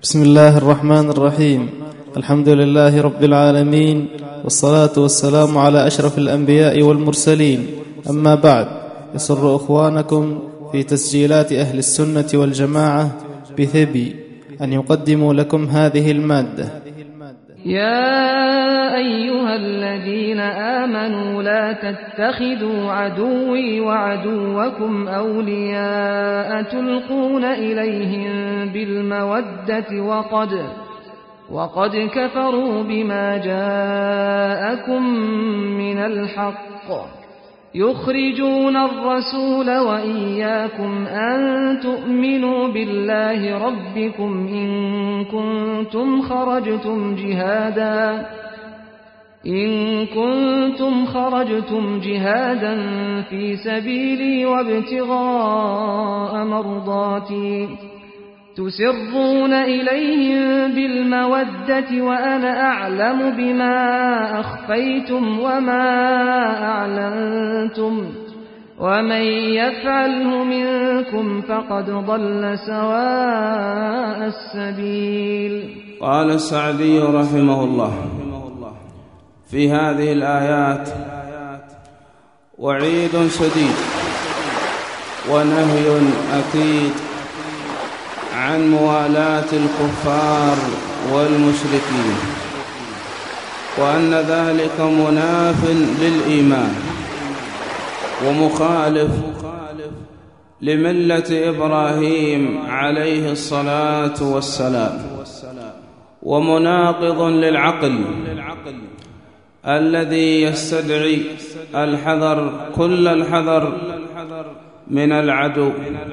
بسم الله الرحمن الرحيم. الحمد لله رب العالمين، والصلاة والسلام على أشرف الأنبياء والمرسلين. أما بعد، يسر أخوانكم في تسجيلات أهل السنة والجماعة بثبي أن يقدموا لكم هذه المادة. يا أيها الذين آمنوا لا تتخذوا عدوي وعدوكم أولياء تلقون إليهم بالمودة وقد كفروا بما جاءكم من الحق يخرجون الرسول وإياكم أن تؤمنوا بالله ربكم إن كنتم خرجتم جهادا في سبيلي وابتغاء مرضاتي تسرون إليهم بالمودة وأنا أعلم بما أخفيتم وما أعلنتم ومن يفعله منكم فقد ضل سواء السبيل. قال السعدي رحمه الله في هذه الآيات وعيد شديد ونهي أكيد عن موالاة الكفار والمشركين، وأن ذلك مناف للإيمان ومخالف لملة إبراهيم عليه الصلاة والسلام، ومناقض للعقل الذي يستدعي الحذر كل الحذر من العدو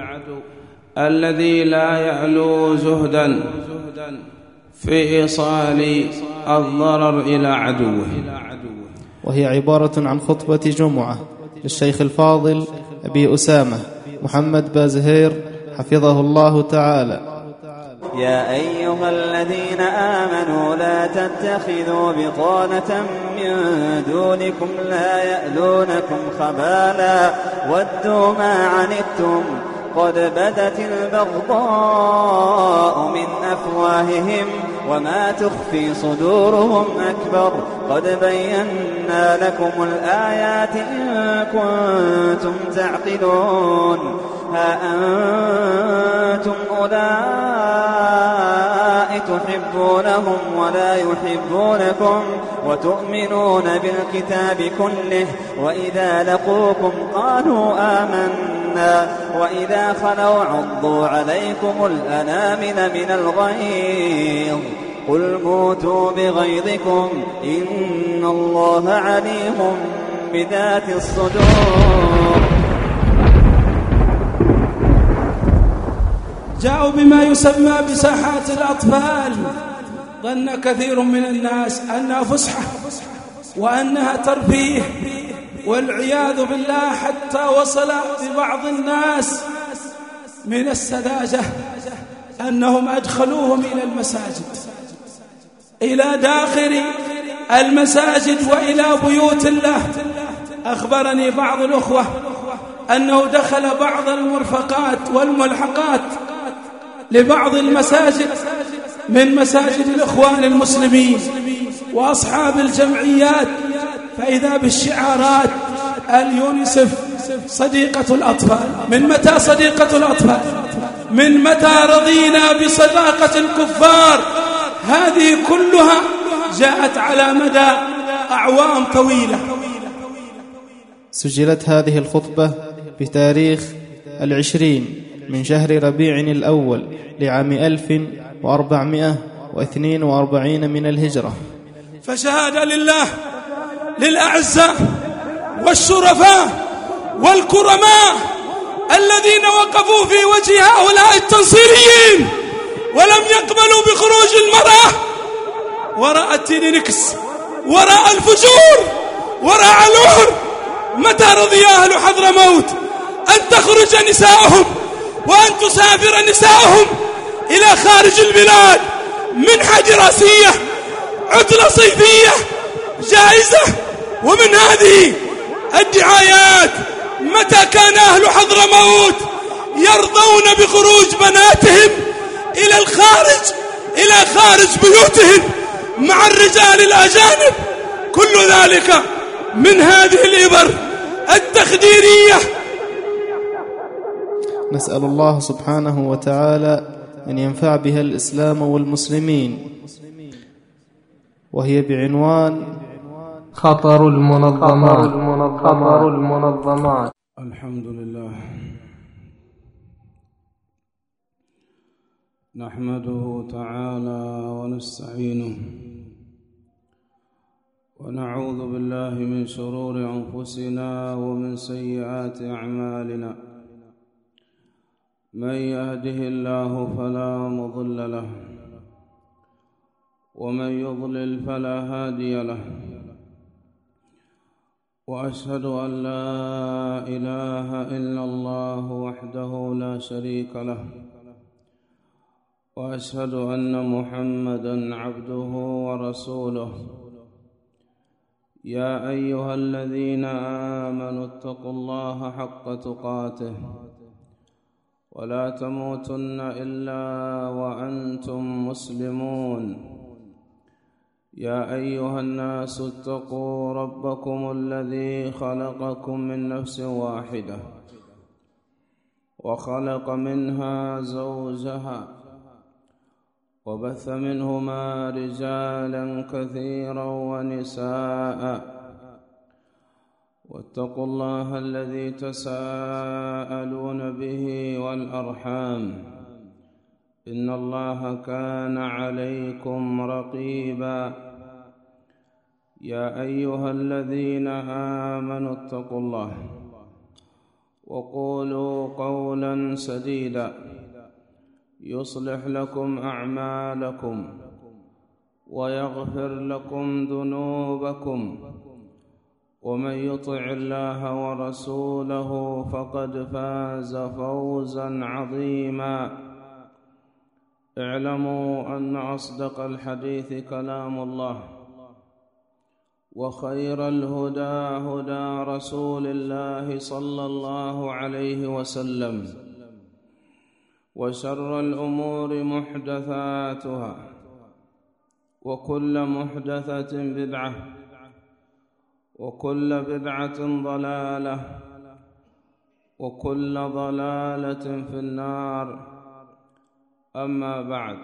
الذي لا يعلو زهدا في إيصال الضرر إلى عدوه. وهي عبارة عن خطبة جمعة للشيخ الفاضل أبي أسامة محمد بازهير حفظه الله تعالى. يا أيها الذين آمنوا لا تتخذوا بطانة من دونكم لا يألونكم خبالا ودوا ما عنتم قد بدت البغضاء من أفواههم وما تخفي صدورهم أكبر قد بينا لكم الآيات إن كنتم تعقلون. ها أنتم أولئك تحبونهم ولا يحبونكم وتؤمنون بالكتاب كله وإذا لقوكم قالوا آمنا وإذا خلوا عضوا عليكم الأنامل من الغيظ قل موتوا بغيظكم إن الله عليم بذات الصدور. جاءوا بما يسمى بساحات الأطفال. ظن كثير من الناس أنها فسحة وأنها ترفيه، والعياذ بالله حتى وصل ببعض الناس من السذاجة أنهم أدخلوهم إلى المساجد، إلى داخل المساجد وإلى بيوت الله. أخبرني بعض الأخوة أنه دخل بعض المرفقات والملحقات لبعض المساجد من مساجد الإخوان المسلمين وأصحاب الجمعيات، فإذا بالشعارات اليونيسف صديقة الأطفال. من متى صديقة الأطفال؟ من متى رضينا بصداقة الكفار؟ هذه كلها جاءت على مدى أعوام طويلة. سجلت هذه الخطبة بتاريخ 20 من شهر ربيع الأول لعام 1442 من الهجرة. فشهادة لله للأعزاء والشرفاء والكرماء الذين وقفوا في وجه هؤلاء التنصيريين ولم يقبلوا بخروج المرأة وراء التينيكس، وراء الفجور، وراء العهر. متى رضي أهل حضرموت أن تخرج نساءهم وأن تسافر نساءهم إلى خارج البلاد منحة دراسية، عطلة صيفية جائزة؟ ومن هذه الدعايات متى كان أهل حضرموت يرضون بخروج بناتهم إلى الخارج النساء خارج بيوتهن مع الرجال الأجانب، كل ذلك من هذه الإبر التخديرية. نسأل الله سبحانه وتعالى أن ينفع بها الإسلام والمسلمين، وهي بعنوان خطر المنظمات. الحمد لله نحمده تعالى ونستعينه ونعوذ بالله من شرور أنفسنا ومن سيئات أعمالنا. من يهده الله فلا مضل له ومن يضلل فلا هادي له، وأشهد أن لا إله إلا الله وحده لا شريك له، وأشهد أن محمدًا عبده ورسوله. يا أيها الذين آمنوا اتقوا الله حق تقاته ولا تموتن إلا وأنتم مسلمون. يا أيها الناس اتقوا ربكم الذي خلقكم من نفس واحدة وخلق منها زوجها وبث منهما رجالا كثيرا ونساء، واتقوا الله الذي تساءلون به والأرحام، إن الله كان عليكم رقيبا. يا أيها الذين آمنوا اتقوا الله وقولوا قولا سديدا يصلح لكم أعمالكم ويغفر لكم ذنوبكم، ومن يطع الله ورسوله فقد فاز فوزا عظيما. اعلموا أن أصدق الحديث كلام الله، وخير الهدى هدى رسول الله صلى الله عليه وسلم، وشر الأمور محدثاتها، وكل محدثة بدعة، وكل بدعة ضلالة، وكل ضلالة في النار. أما بعد،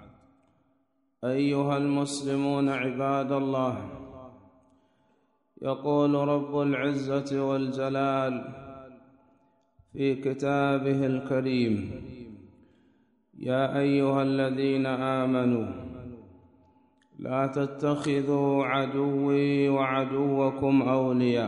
أيها المسلمون عباد الله، يقول رب العزة والجلال في كتابه الكريم: يا أيها الذين آمنوا لا تتخذوا عدوي وعدوكم أولياء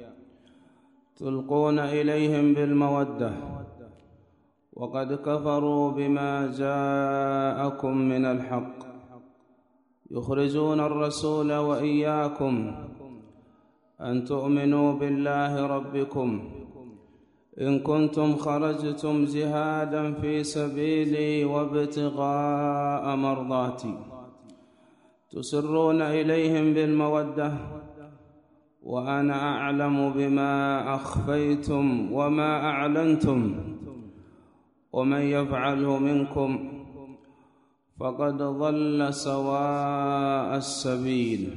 تلقون إليهم بالمودة وقد كفروا بما جاءكم من الحق يخرجون الرسول وإياكم أن تؤمنوا بالله ربكم إن كنتم خرجتم جهادا في سبيلي وابتغاء مرضاتي تسرون إليهم بالمودة وأنا أعلم بما أخفيتم وما أعلنتم ومن يفعله منكم فقد ضل سواء السبيل.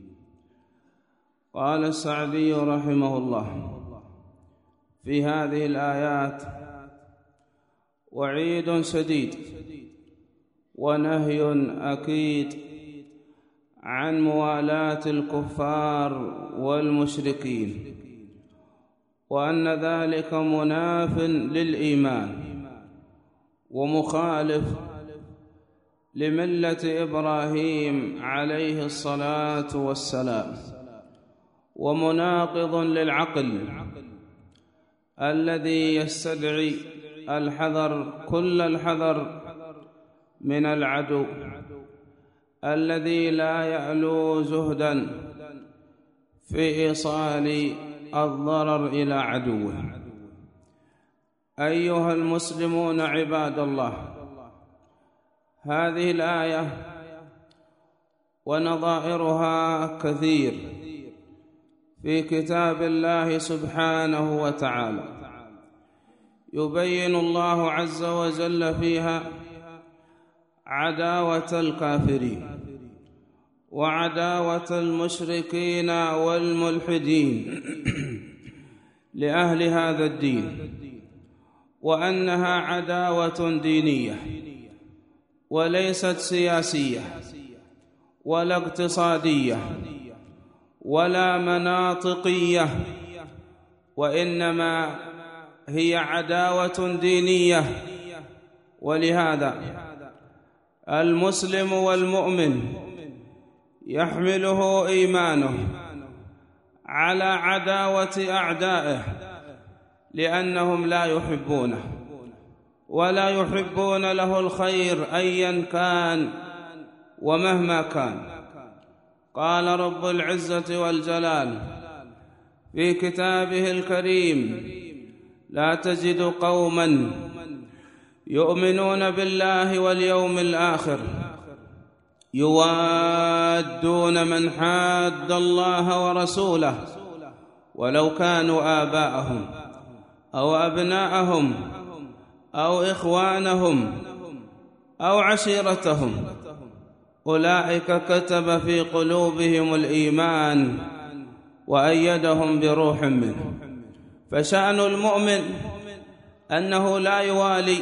قال السعدي رحمه الله في هذه الآيات: وعيد شديد ونهي أكيد عن موالاة الكفار والمشركين، وأن ذلك مناف للإيمان ومخالف لملة إبراهيم عليه الصلاة والسلام، ومناقض للعقل الذي يستدعي الحذر كل الحذر من العدو الذي لا يألو جهدا في إيصال الضرر إلى عدوه. أيها المسلمون عباد الله، هذه الآية ونظائرها كثير في كتاب الله سبحانه وتعالى، يبين الله عز وجل فيها عداوة الكافرين وعداوة المشركين والملحدين لأهل هذا الدين، وأنها عداوة دينية وليست سياسية ولا اقتصادية ولا مناطقية، وإنما هي عداوة دينية. ولهذا المسلم والمؤمن يحمله إيمانه على عداوة أعدائه، لأنهم لا يحبونه ولا يحبون له الخير أيا كان ومهما كان. قال رب العزة والجلال في كتابه الكريم: لا تجد قوما يؤمنون بالله واليوم الآخر يوادون من حاد الله ورسوله ولو كانوا آباءهم أو أبناءهم أو إخوانهم أو عشيرتهم أولئك كتب في قلوبهم الإيمان وأيدهم بروح منه. فشأن المؤمن أنه لا يوالي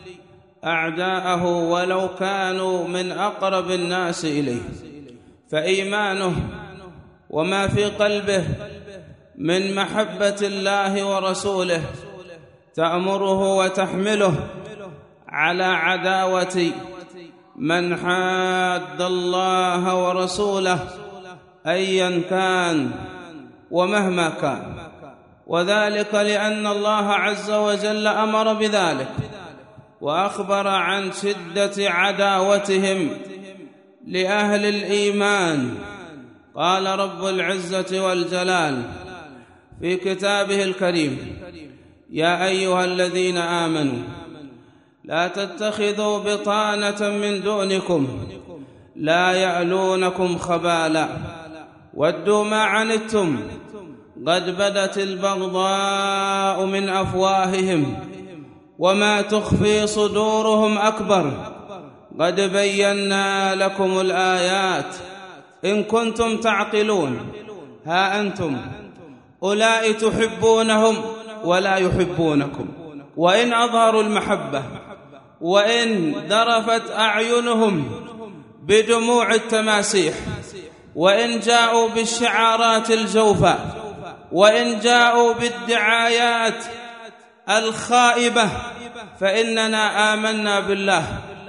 أعداءه ولو كانوا من أقرب الناس إليه، فإيمانه وما في قلبه من محبة الله ورسوله تأمره وتحمله على عداوة من حاد الله ورسوله أيا كان ومهما كان، وذلك لأن الله عز وجل أمر بذلك وأخبر عن شدة عداوتهم لأهل الإيمان. قال رب العزة والجلال في كتابه الكريم: يا أيها الذين آمنوا لا تتخذوا بطانة من دونكم لا يألونكم خبالا ودوا ما عنتم قد بدت البغضاء من أفواههم وما تخفي صدورهم أكبر قد بينا لكم الآيات إن كنتم تعقلون. ها أنتم أولئك تحبونهم ولا يحبونكم، وإن أظهروا المحبة وإن ذرفت أعينهم بدموع التماسيح، وإن جاءوا بالشعارات الجوفاء، وإن جاءوا بالدعايات الخائبة، فإننا آمنا بالله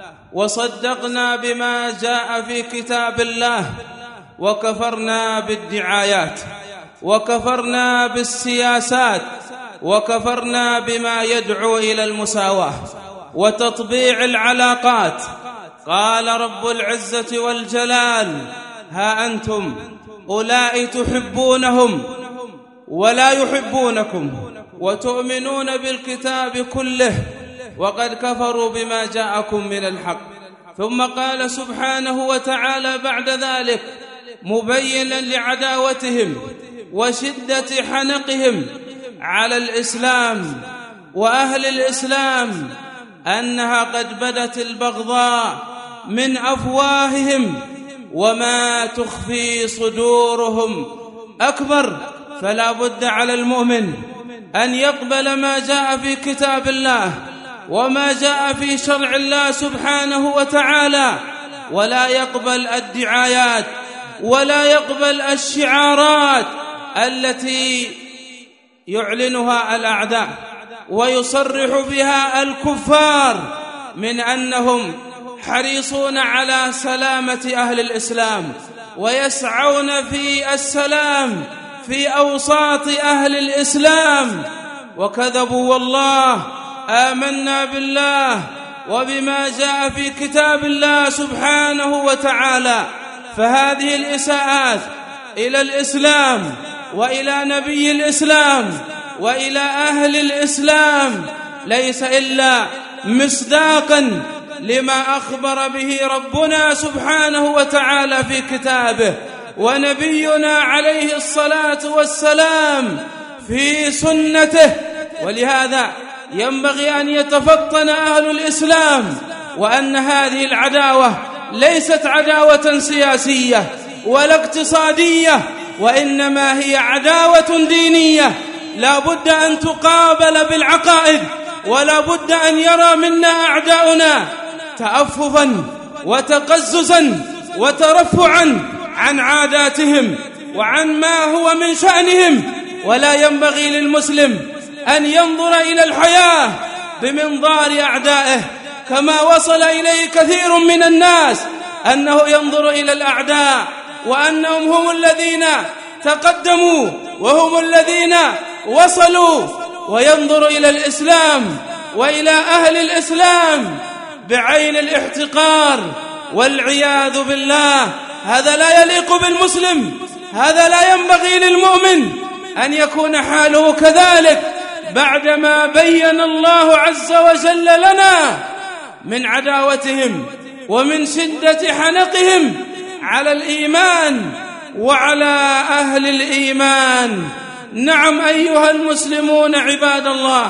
وصدقنا بما جاء في كتاب الله وكفرنا بالدعايات وكفرنا بالسياسات وكفرنا بما يدعو إلى المساواة وتطبيع العلاقات. قال رب العزة والجلال: ها أنتم أولئك تحبونهم ولا يحبونكم وتؤمنون بالكتاب كله وقد كفروا بما جاءكم من الحق. ثم قال سبحانه وتعالى بعد ذلك مبينا لعداوتهم وشدة حنقهم على الإسلام وأهل الإسلام أنها قد بدت البغضاء من أفواههم وما تخفي صدورهم أكبر. فلا بد على المؤمن أن يقبل ما جاء في كتاب الله وما جاء في شرع الله سبحانه وتعالى، ولا يقبل الدعايات ولا يقبل الشعارات التي يعلنها الأعداء ويصرح بها الكفار من أنهم حريصون على سلامة أهل الإسلام ويسعون في السلام في أوساط أهل الإسلام. وكذبوا والله. آمنا بالله وبما جاء في كتاب الله سبحانه وتعالى. فهذه الإساءات إلى الإسلام وإلى نبي الإسلام وإلى أهل الإسلام ليس إلا مصداقا لما أخبر به ربنا سبحانه وتعالى في كتابه ونبينا عليه الصلاة والسلام في سنته. ولهذا ينبغي أن يتفطن أهل الإسلام وأن هذه العداوة ليست عداوة سياسية ولا اقتصادية، وإنما هي عداوة دينية لا بد أن تقابل بالعقائد، ولا بد أن يرى منا أعداؤنا تأففا وتقززا وترفعا عن عاداتهم وعن ما هو من شأنهم. ولا ينبغي للمسلم أن ينظر إلى الحياة بمنظار أعدائه كما وصل إليه كثير من الناس، أنه ينظر إلى الأعداء وأنهم هم الذين تقدموا وهم الذين وصلوا، وينظر إلى الإسلام وإلى أهل الإسلام بعين الاحتقار والعياذ بالله. هذا لا يليق بالمسلم، هذا لا ينبغي للمؤمن أن يكون حاله كذلك بعدما بين الله عز وجل لنا من عداوتهم ومن شدة حنقهم على الإيمان وعلى أهل الإيمان. نعم أيها المسلمون عباد الله،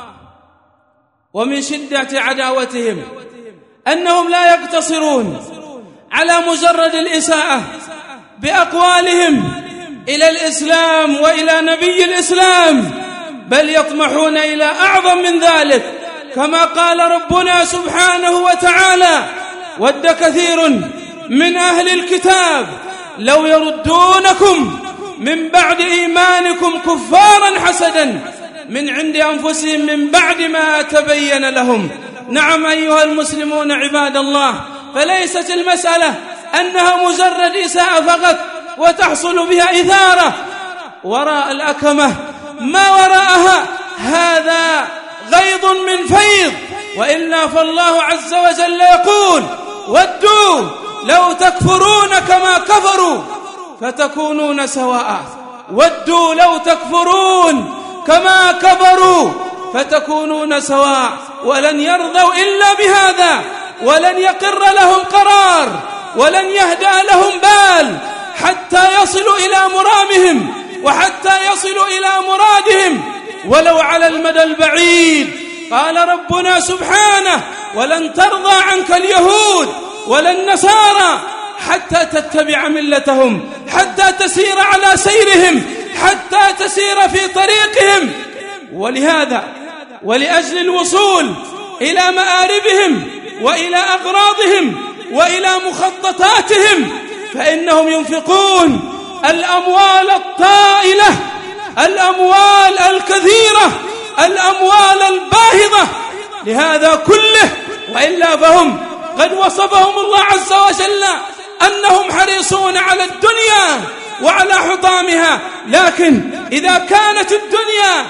ومن شدة عداوتهم أنهم لا يقتصرون على مجرد الإساءة بأقوالهم إلى الإسلام وإلى نبي الإسلام، بل يطمحون إلى أعظم من ذلك، كما قال ربنا سبحانه وتعالى: ود كثير من أهل الكتاب لو يردونكم من بعد إيمانكم كفارا حسدا من عند أنفسهم من بعد ما تبين لهم. نعم أيها المسلمون عباد الله، فليست المسألة أنها مجرد إساءة فقط وتحصل بها إثارة وراء الأكمة، ما وراءها هذا غيض من فيض، وإلا فالله عز وجل يقول: ودوا لو تكفرون كما كفروا فتكونون سواء. ودوا لو تكفرون كما كفروا فتكونون سواء. ولن يرضوا إلا بهذا، ولن يقر لهم قرار، ولن يهدأ لهم بال حتى يصلوا إلى مرامهم وحتى يصلوا إلى مرادهم ولو على المدى البعيد. قال ربنا سبحانه: ولن ترضى عنك اليهود ولا النصارى حتى تتبع ملتهم، حتى تسير على سيرهم، حتى تسير في طريقهم. ولهذا ولأجل الوصول إلى مآربهم وإلى أغراضهم وإلى مخططاتهم فإنهم ينفقون الأموال الطائلة، الأموال الكثيرة، الأموال الباهظة لهذا كله. وإلا فهم قد وصفهم الله عز وجل أنهم حريصون على الدنيا وعلى حطامها، لكن إذا كانت الدنيا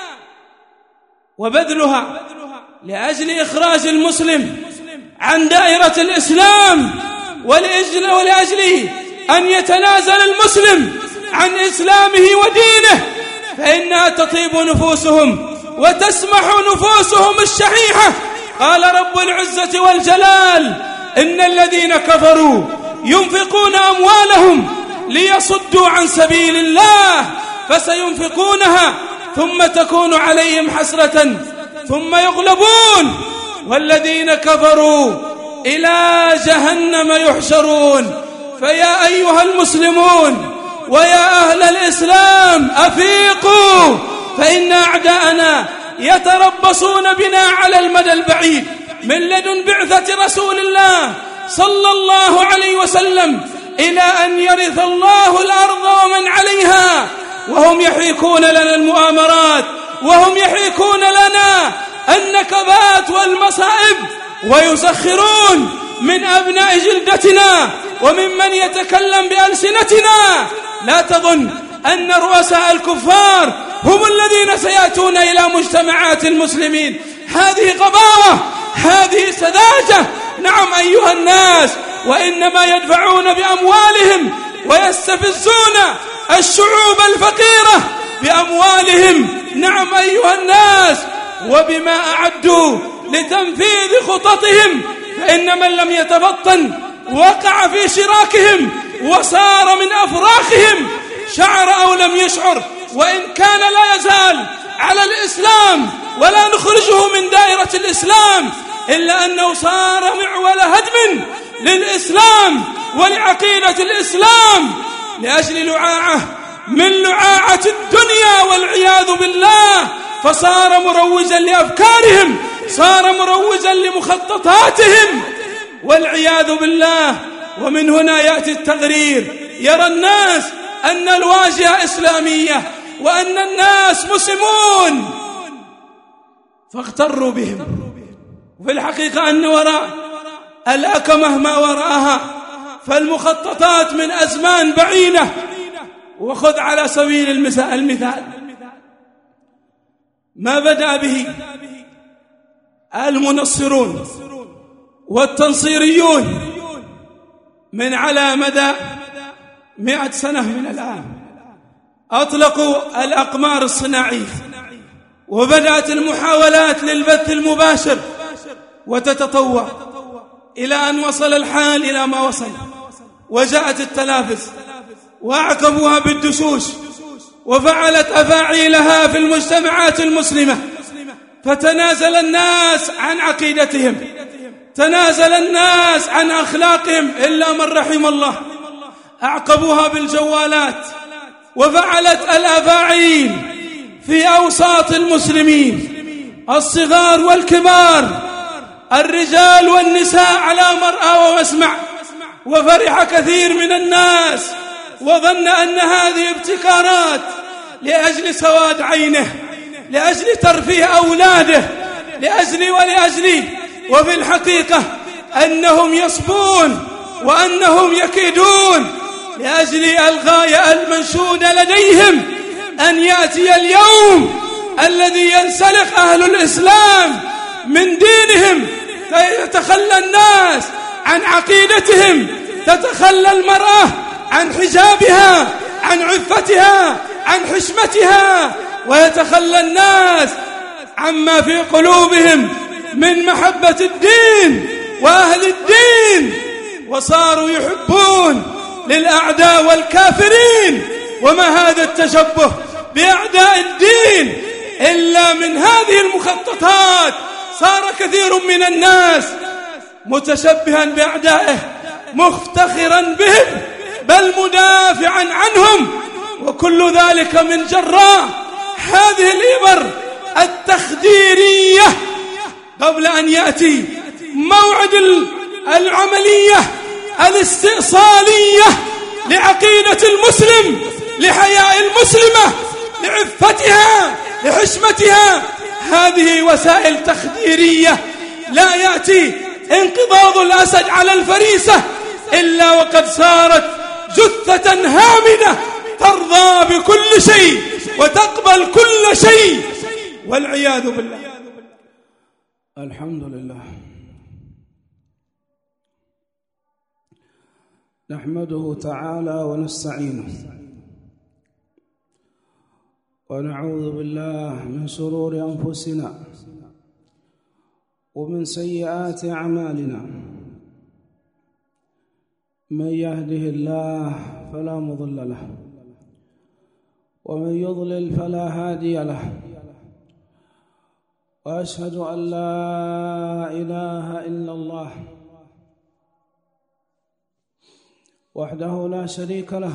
وبذلها لأجل إخراج المسلم عن دائرة الإسلام ولأجل أن يتنازل المسلم عن إسلامه ودينه، فإنها تطيب نفوسهم وتسمح نفوسهم الشحيحة. قال رب العزة والجلال: إن الذين كفروا ينفقون أموالهم ليصدوا عن سبيل الله فسينفقونها ثم تكون عليهم حسرة ثم يغلبون والذين كفروا إلى جهنم يحشرون. فيا أيها المسلمون ويا أهل الإسلام أفيقوا، فإن أعداءنا يتربصون بنا على المدى البعيد من لدن بعثة رسول الله صلى الله عليه وسلم إلى أن يرث الله الأرض ومن عليها، وهم يحيكون لنا المؤامرات، وهم يحيكون لنا النكبات والمصائب، ويسخرون من أبناء جلدتنا وممن يتكلم بألسنتنا. لا تظن أن رؤساء الكفار هم الذين سيأتون إلى مجتمعات المسلمين. هذه غباوة، هذه سذاجة. نعم أيها الناس، وإنما يدفعون بأموالهم ويستفزون الشعوب الفقيرة بأموالهم. نعم أيها الناس، وبما أعدوا لتنفيذ خططهم، فإن من لم يتبطن وقع في شراكهم وصار من أفراخهم، شعر أو لم يشعر، وإن كان لا يزال على الإسلام ولا نخرجه من دائرة الإسلام، إلا أنه صار معول هدم للإسلام ولعقيدة الإسلام لأجل لعاعة من لعاعة الدنيا والعياذ بالله، فصار مروجا لأفكارهم، صار مروجا لمخططاتهم والعياذ بالله. ومن هنا يأتي التغرير، يرى الناس أن الواجهة إسلامية وأن الناس مسلمون فاغتروا بهم، وفي الحقيقة أن وراء الأكمة ما وراءها، فالمخططات من أزمان بعيدة. وخذ على سبيل المثال ما بدأ به المنصرون والتنصيريون من على مدى 100 سنة من الآن. أطلقوا الأقمار الصناعية وبدأت المحاولات للبث المباشر وتتطور إلى أن وصل الحال إلى ما وصل، وجاءت التلافز وأعقبوها بالدشوش وفعلت أفاعيلها في المجتمعات المسلمة، فتنازل الناس عن عقيدتهم، تنازل الناس عن أخلاقهم إلا من رحم الله. أعقبوها بالجوالات وفعلت الأفاعيل في أوساط المسلمين الصغار والكبار، الرجال والنساء على مرأى ومسمع. وفرح كثير من الناس وظن أن هذه ابتكارات لأجل سواد عينه، لأجل ترفيه أولاده، ولأجل وفي الحقيقة أنهم يصبون وأنهم يكيدون لأجل الغاية المنشودة لديهم أن يأتي اليوم الذي ينسلخ أهل الإسلام من دينهم، فيتخلى الناس عن عقيدتهم، تتخلى المرأة عن حجابها، عن عفتها، عن حشمتها، ويتخلى الناس عما في قلوبهم من محبة الدين وأهل الدين، وصاروا يحبون للأعداء والكافرين. وما هذا التشبه بأعداء الدين إلا من هذه المخططات. صار كثير من الناس متشبها بأعدائه، مفتخرا بهم، بل مدافعا عنهم، وكل ذلك من جراء هذه الإبر التخديرية قبل أن يأتي موعد العملية الاستئصالية لعقيدة المسلم، لحياء المسلمة، لعفتها، لحشمتها. هذه وسائل تخديرية. لا يأتي انقضاض الأسد على الفريسة إلا وقد صارت جثة هامدة ترضى بكل شيء وتقبل كل شيء والعياذ بالله. الحمد لله، نحمده تعالى ونستعينه ونعوذ بالله من شرور أنفسنا ومن سيئات أعمالنا. من يهده الله فلا مضل له ومن يضلل فلا هادي له، وأشهد أن لا إله إلا الله وحده لا شريك له،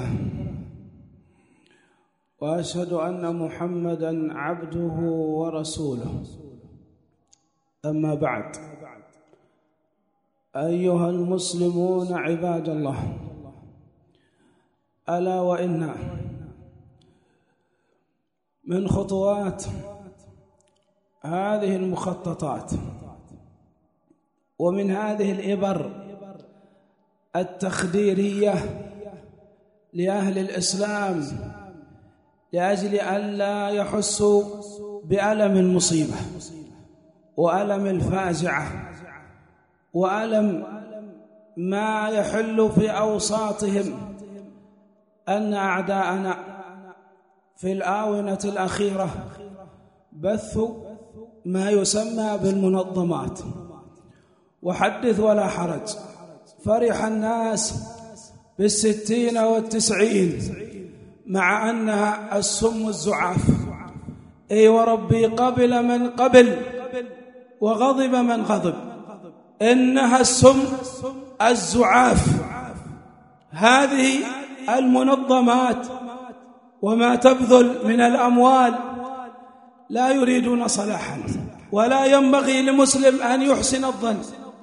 وأشهد أن محمدًا عبده ورسوله. أما بعد، أيها المسلمون عباد الله، ألا وإن من خطوات هذه المخططات ومن هذه الإبر التخديرية لأهل الإسلام لأجل أن لا يحسوا بألم المصيبة وألم الفاجعة وألم ما يحل في أوساطهم، أن أعداءنا في الآونة الأخيرة بثوا ما يسمى بالمنظمات. وحدث ولا حرج، فرح الناس بال60 وال90 مع أنها السم الزعاف. أي وربي قبل من قبل وغضب من غضب، إنها السم الزعاف. هذه المنظمات وما تبذل من الأموال لا يريدون صلاحا، ولا ينبغي لمسلم أن يحسن الظن،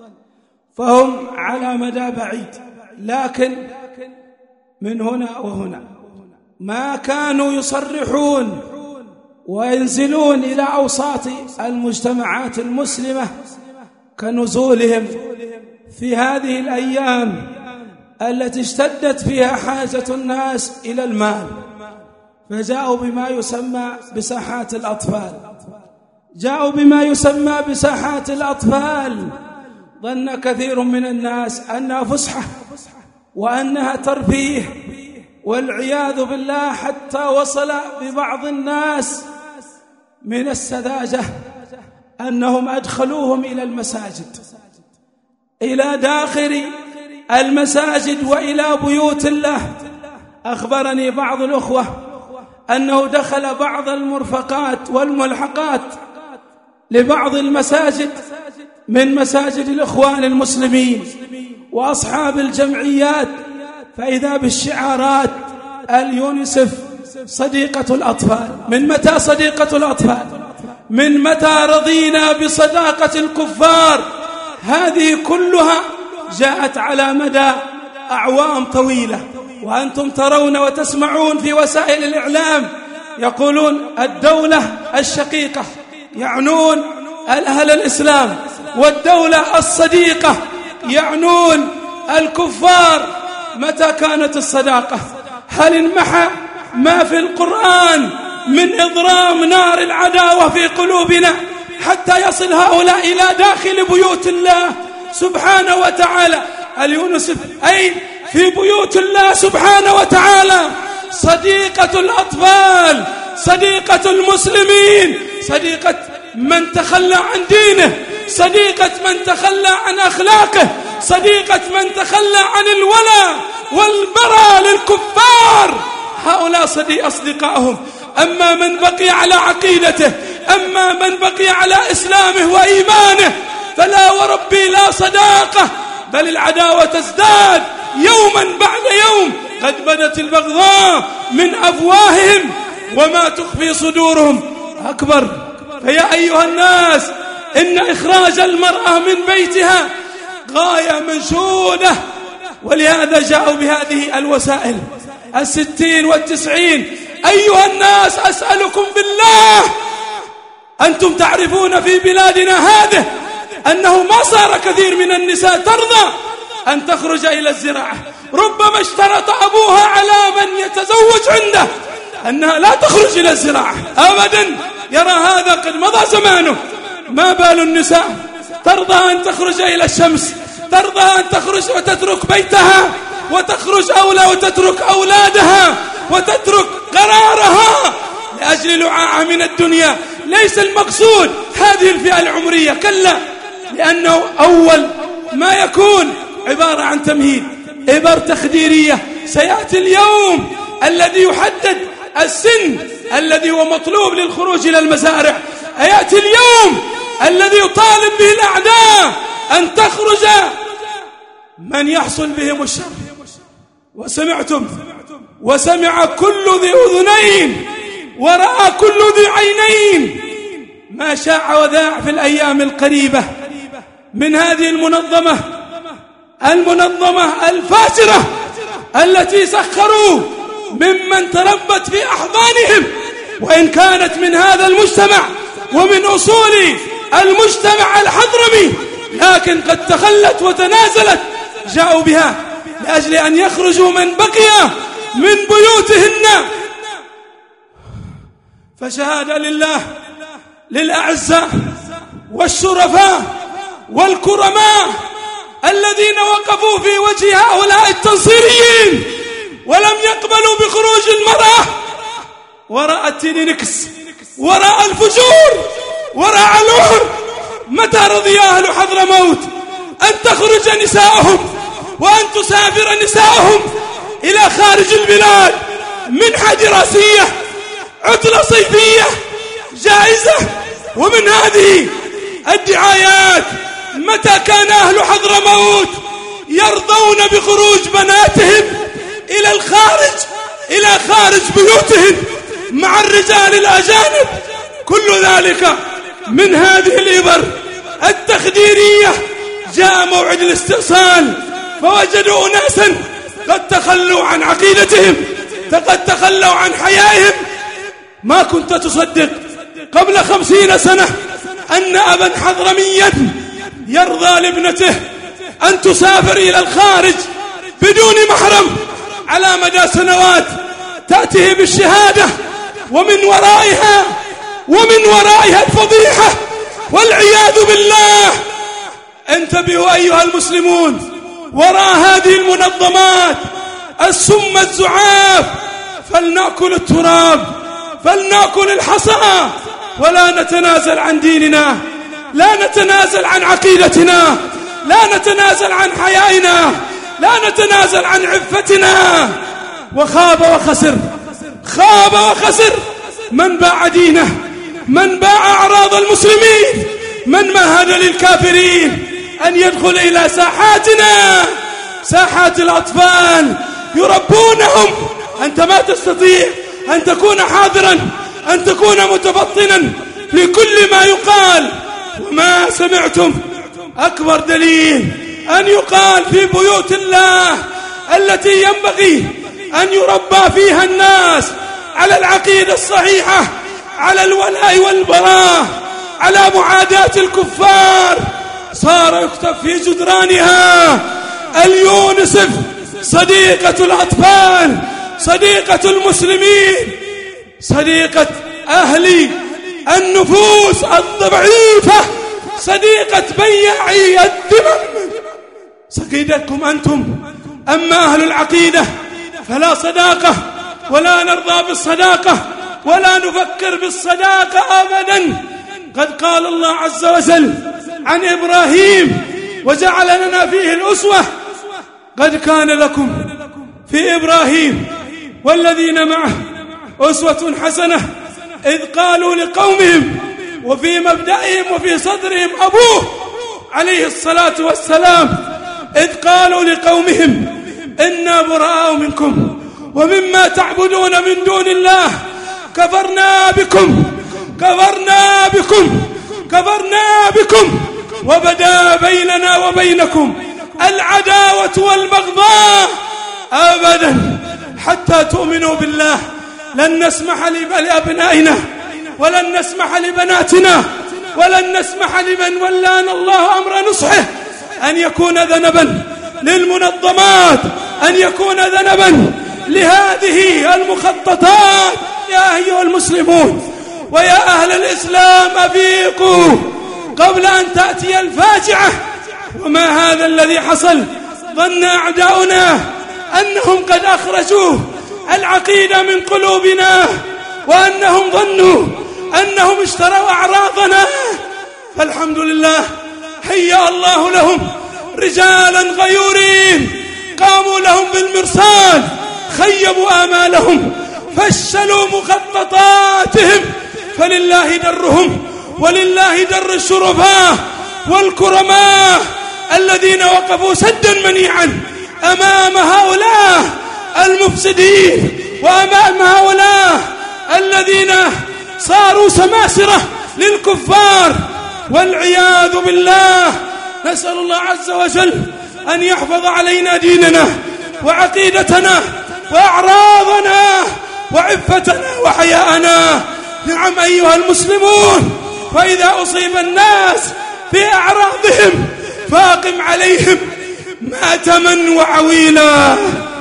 فهم على مدى بعيد، لكن من هنا وهنا ما كانوا يصرحون وينزلون إلى أوساط المجتمعات المسلمة كنزولهم في هذه الأيام التي اشتدت فيها حاجة الناس إلى المال، فجاءوا بما يسمى بساحات الأطفال. جاءوا بما يسمى بساحات الأطفال. ظن كثير من الناس أنها فسحة وأنها ترفيه، والعياذ بالله حتى وصل ببعض الناس من السذاجة أنهم أدخلوهم إلى المساجد، إلى داخل المساجد وإلى بيوت الله. أخبرني بعض الأخوة أنه دخل بعض المرفقات والملحقات لبعض المساجد من مساجد الإخوان المسلمين وأصحاب الجمعيات، فإذا بالشعارات اليونسف صديقة الأطفال. من متى صديقة الأطفال؟ من متى رضينا بصداقة الكفار؟ هذه كلها جاءت على مدى أعوام طويلة، وأنتم ترون وتسمعون في وسائل الإعلام يقولون الدولة الشقيقة، يعنون الأهل الإسلام، والدولة الصديقة يعنون الكفار. متى كانت الصداقة؟ هل انمحى ما في القرآن من إضرام نار العداوة في قلوبنا حتى يصل هؤلاء إلى داخل بيوت الله سبحانه وتعالى؟ اليونسف أين؟ في بيوت الله سبحانه وتعالى. صديقة الأطفال، صديقة المسلمين، صديقة من تخلى عن دينه، صديقة من تخلى عن أخلاقه، صديقة من تخلى عن الولاء والبراء للكفار. هؤلاء أصدقائهم. أما من بقي على عقيدته، أما من بقي على إسلامه وإيمانه، فلا وربي لا صداقة، بل العداوة تزداد يوما بعد يوم. قد بدت البغضاء من أفواههم وما تخفي صدورهم أكبر. فيا أيها الناس، إن إخراج المرأة من بيتها غاية منشودة، ولهذا جاءوا بهذه الوسائل 60 و90. أيها الناس، أسألكم بالله، أنتم تعرفون في بلادنا هذه أنه ما صار كثير من النساء ترضى أن تخرج إلى الزراعة. ربما اشترط أبوها على من يتزوج عنده أنها لا تخرج إلى الزراعة أبدا، يرى هذا قد مضى زمانه. ما بال النساء ترضى أن تخرج إلى الشمس، ترضى أن تخرج وتترك بيتها، وتخرج وتترك أولادها، وتترك قرارها لأجل لعاعة من الدنيا. ليس المقصود هذه الفئة العمرية، كلا، لأنه أول ما يكون عبارة عن تمهيد، إبر تخديرية. سيأتي اليوم الذي يحدد السن الذي هو مطلوب للخروج إلى المزارع، يأتي اليوم الذي يطالب به الأعداء أن تخرج من يحصل بهم الشر. وسمعتم وسمع كل ذي أذنين ورأى كل ذي عينين ما شاع وذاع في الأيام القريبة من هذه المنظمة الفاجرة التي سخروا ممن تربت في أحضانهم، وإن كانت من هذا المجتمع ومن أصول المجتمع الحضرمي، لكن قد تخلت وتنازلت. جاءوا بها لأجل أن يخرجوا من بقي من بيوتهن. فشهادة لله للأعزاء والشرفاء والكرماء الذين وقفوا في وجه هؤلاء التنصيريين ولم يقبلوا بخروج المرأة وراء التينينكس، وراء الفجور، وراء العهر. متى رضي أهل حضرموت أن تخرج نساءهم وأن تسافر نساءهم إلى خارج البلاد؟ منحة دراسية، عطلة صيفية جائزة، ومن هذه الدعايات متى كان أهل حضرموت يرضون بخروج بناتهم إلى الخارج، إلى خارج بيوتهم مع الرجال الأجانب؟ كل ذلك من هذه الإبر التخديرية. جاء موعد الاستئصال فوجدوا أناسا قد تخلوا عن عقيدتهم، قد تخلوا عن حيائهم. ما كنت تصدق قبل 50 سنة أن أبا حضرميا يرضى لابنته أن تسافر إلى الخارج بدون محرم على مدى سنوات، تأتيه بالشهادة ومن ورائها الفضيحة والعياذ بالله. انتبهوا أيها المسلمون، وراء هذه المنظمات السم الزعاف فلنأكل التراب، فلنأكل الحصى، ولا نتنازل عن ديننا، لا نتنازل عن عقيدتنا، لا نتنازل عن حيائنا، لا نتنازل عن عفتنا. وخاب وخسر من باع دينه، من باع أعراض المسلمين، من مهد للكافرين أن يدخل إلى ساحاتنا، ساحات الأطفال يربونهم. أنت ما تستطيع أن تكون حاضرا، أن تكون متبطنا لكل ما يقال. وما سمعتم أكبر دليل أن يقال في بيوت الله التي ينبغي أن يربى فيها الناس على العقيدة الصحيحة، على الولاء والبراء، على معاداة الكفار، صار يكتب في جدرانها اليونسف صديقة الأطفال، صديقة المسلمين، صديقة أهل النفوس الضعيفة، صديقة بياعي الدمم. صديقكم أنتم. أما أهل العقيدة فلا صداقة، ولا نرضى بالصداقة، ولا نفكر بالصداقة أبدا. قد قال الله عز وجل عن إبراهيم وجعل لنا فيه الأسوة: قد كان لكم في إبراهيم والذين معه أسوة حسنة إذ قالوا لقومهم وفي مبدئهم وفي صدرهم أبوه عليه الصلاة والسلام، إذ قالوا لقومهم إنا براء منكم ومما تعبدون من دون الله كفرنا بكم وبدا بيننا وبينكم العداوة والبغضاء أبدا حتى تؤمنوا بالله. لن نسمح لأبنائنا، ولن نسمح لبناتنا، ولن نسمح لمن ولانا الله أمر نصحه أن يكون ذنبا للمنظمات، أن يكون ذنبا لهذه المخططات. يا أيها المسلمون ويا أهل الإسلام أفيقوا قبل أن تأتي الفاجعة. وما هذا الذي حصل؟ ظن أعداؤنا أنهم قد أخرجوا العقيدة من قلوبنا، وأنهم ظنوا أنهم اشتروا أعراضنا. فالحمد لله هيأ الله لهم رجالا غيورين قاموا لهم بالمرصاد، خيبوا آمالهم، فشلوا مخططاتهم. فلله درهم، ولله در الشرفاء والكرماء الذين وقفوا سدا منيعا أمام هؤلاء المفسدين، وأمام هؤلاء الذين صاروا سماسرة للكفار والعياذ بالله. نسأل الله عز وجل أن يحفظ علينا ديننا وعقيدتنا وأعراضنا وعفتنا وحياءنا. نعم أيها المسلمون، فإذا أصيب الناس في أعراضهم فأقم عليهم مأتما وعويلا.